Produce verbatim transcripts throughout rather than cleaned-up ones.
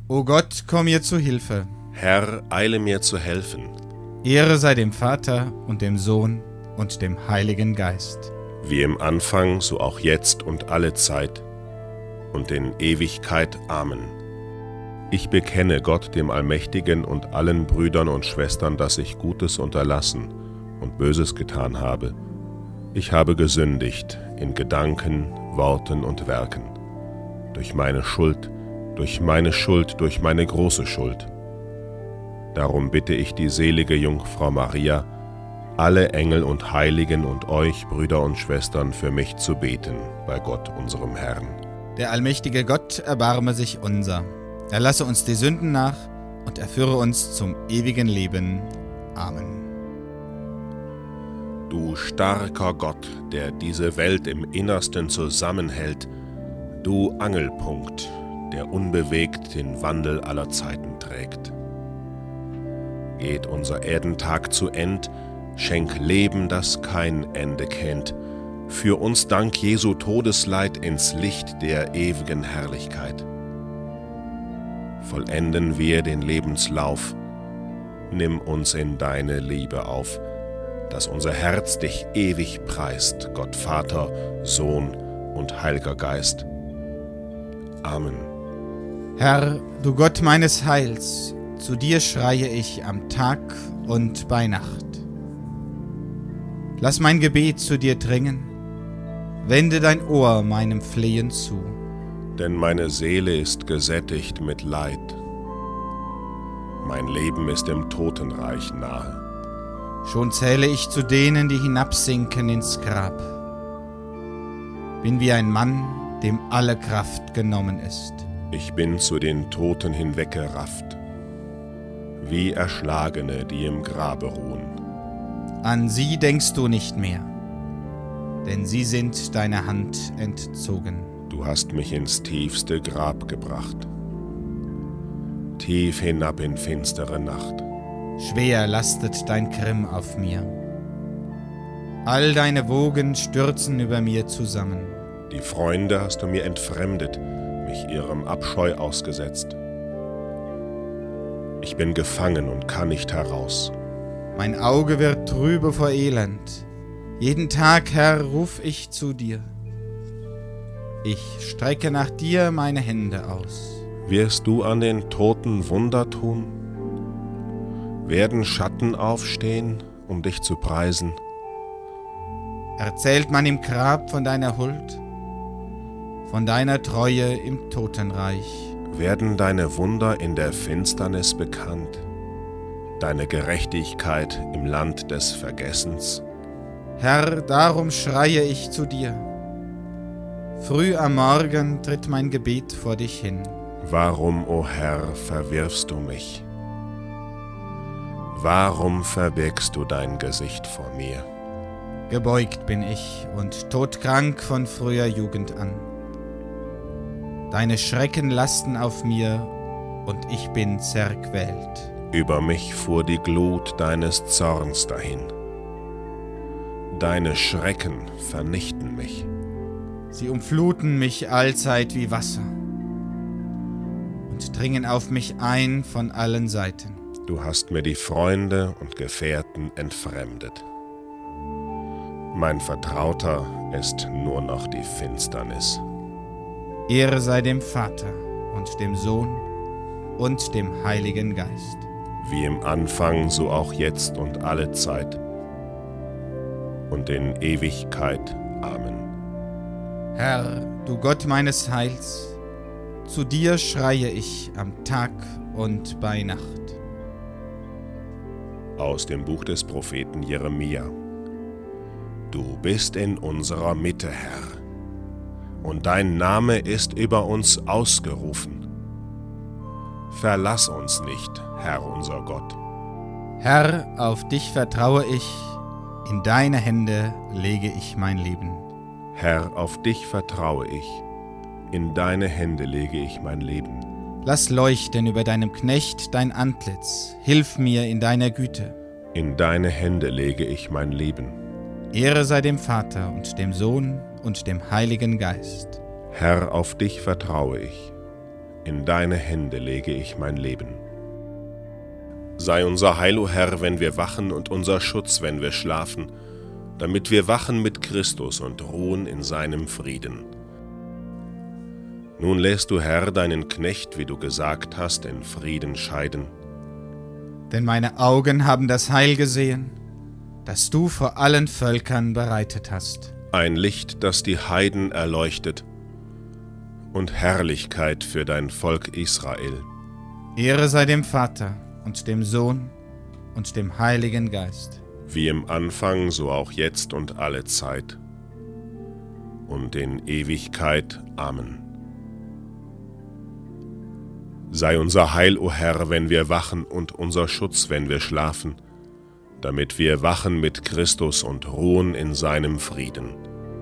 O Gott, komm mir zu Hilfe. Herr, eile mir zu helfen. Ehre sei dem Vater und dem Sohn und dem Heiligen Geist. Wie im Anfang, so auch jetzt und alle Zeit und in Ewigkeit. Amen. Ich bekenne Gott, dem Allmächtigen, und allen Brüdern und Schwestern, dass ich Gutes unterlassen und Böses getan habe. Ich habe gesündigt in Gedanken, Worten und Werken. Durch meine Schuld, durch meine Schuld, durch meine große Schuld. Darum bitte ich die selige Jungfrau Maria, alle Engel und Heiligen und euch, Brüder und Schwestern, für mich zu beten bei Gott, unserem Herrn. Der allmächtige Gott erbarme sich unser. Er lasse uns die Sünden nach und er führe uns zum ewigen Leben. Amen. Du starker Gott, der diese Welt im Innersten zusammenhält, du Angelpunkt, der unbewegt den Wandel aller Zeiten trägt. Geht unser Erdentag zu End, schenk Leben, das kein Ende kennt, führ uns dank Jesu Todesleid ins Licht der ewigen Herrlichkeit. Vollenden wir den Lebenslauf, nimm uns in deine Liebe auf, dass unser Herz dich ewig preist, Gott Vater, Sohn und Heiliger Geist. Amen. Herr, du Gott meines Heils, zu dir schreie ich am Tag und bei Nacht. Lass mein Gebet zu dir dringen, wende dein Ohr meinem Flehen zu. Denn meine Seele ist gesättigt mit Leid. Mein Leben ist im Totenreich nahe. Schon zähle ich zu denen, die hinabsinken ins Grab. Bin wie ein Mann, dem alle Kraft genommen ist. Ich bin zu den Toten hinweggerafft, wie Erschlagene, die im Grabe ruhen. An sie denkst du nicht mehr, denn sie sind deiner Hand entzogen. Du hast mich ins tiefste Grab gebracht, tief hinab in finstere Nacht. Schwer lastet dein Grimm auf mir. All deine Wogen stürzen über mir zusammen. Die Freunde hast du mir entfremdet, mich ihrem Abscheu ausgesetzt. Ich bin gefangen und kann nicht heraus. Mein Auge wird trübe vor Elend. Jeden Tag, Herr, ruf ich zu dir. Ich strecke nach dir meine Hände aus. Wirst du an den Toten Wunder tun? Werden Schatten aufstehen, um dich zu preisen? Erzählt man im Grab von deiner Huld, von deiner Treue im Totenreich? Werden deine Wunder in der Finsternis bekannt, deine Gerechtigkeit im Land des Vergessens? Herr, darum schreie ich zu dir. Früh am Morgen tritt mein Gebet vor dich hin. Warum, o Herr, verwirfst du mich? Warum verbirgst du dein Gesicht vor mir? Gebeugt bin ich und todkrank von früher Jugend an. Deine Schrecken lasten auf mir und ich bin zerquält. Über mich fuhr die Glut deines Zorns dahin. Deine Schrecken vernichten mich. Sie umfluten mich allzeit wie Wasser und dringen auf mich ein von allen Seiten. Du hast mir die Freunde und Gefährten entfremdet. Mein Vertrauter ist nur noch die Finsternis. Ehre sei dem Vater und dem Sohn und dem Heiligen Geist. Wie im Anfang, so auch jetzt und alle Zeit und in Ewigkeit. Amen. Herr, du Gott meines Heils, zu dir schreie ich am Tag und bei Nacht. Aus dem Buch des Propheten Jeremia. Du bist in unserer Mitte, Herr, und dein Name ist über uns ausgerufen. Verlass uns nicht, Herr unser Gott. Herr, auf dich vertraue ich, in deine Hände lege ich mein Leben. Herr, auf dich vertraue ich, in deine Hände lege ich mein Leben. Lass leuchten über deinem Knecht dein Antlitz, hilf mir in deiner Güte. In deine Hände lege ich mein Leben. Ehre sei dem Vater und dem Sohn und dem Heiligen Geist. Herr, auf dich vertraue ich, In deine Hände lege ich mein Leben. Sei unser Heil, o Herr, wenn wir wachen, und unser Schutz, wenn wir schlafen, damit wir wachen mit Christus und ruhen in seinem Frieden. Nun lässt du, Herr, deinen Knecht, wie du gesagt hast, in Frieden scheiden. Denn meine Augen haben das Heil gesehen, das du vor allen Völkern bereitet hast. Ein Licht, das die Heiden erleuchtet, und Herrlichkeit für dein Volk Israel. Ehre sei dem Vater und dem Sohn und dem Heiligen Geist. Wie im Anfang, so auch jetzt und alle Zeit und in Ewigkeit. Amen. Sei unser Heil, o Herr, wenn wir wachen, und unser Schutz, wenn wir schlafen, damit wir wachen mit Christus und ruhen in seinem Frieden.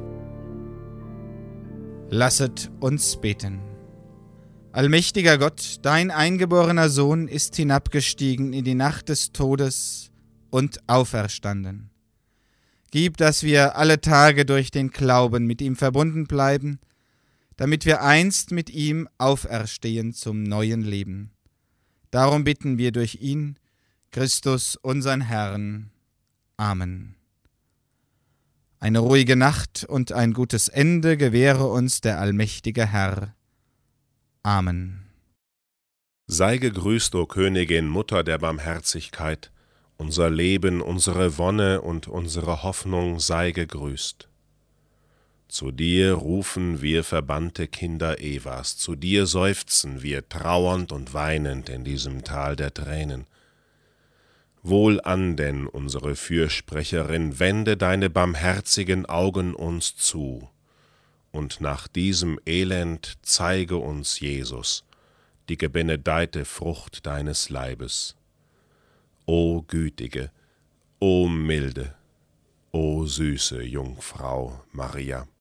Lasset uns beten. Allmächtiger Gott, dein eingeborener Sohn ist hinabgestiegen in die Nacht des Todes und auferstanden. Gib, dass wir alle Tage durch den Glauben mit ihm verbunden bleiben, damit wir einst mit ihm auferstehen zum neuen Leben. Darum bitten wir durch ihn, Christus, unseren Herrn. Amen. Eine ruhige Nacht und ein gutes Ende gewähre uns der allmächtige Herr. Amen. Sei gegrüßt, o Königin, Mutter der Barmherzigkeit, unser Leben, unsere Wonne und unsere Hoffnung sei gegrüßt. Zu dir rufen wir verbannte Kinder Evas, zu dir seufzen wir trauernd und weinend in diesem Tal der Tränen. Wohlan denn, unsere Fürsprecherin, wende deine barmherzigen Augen uns zu, und nach diesem Elend zeige uns Jesus, die gebenedeite Frucht deines Leibes. O gütige, o milde, o süße Jungfrau Maria.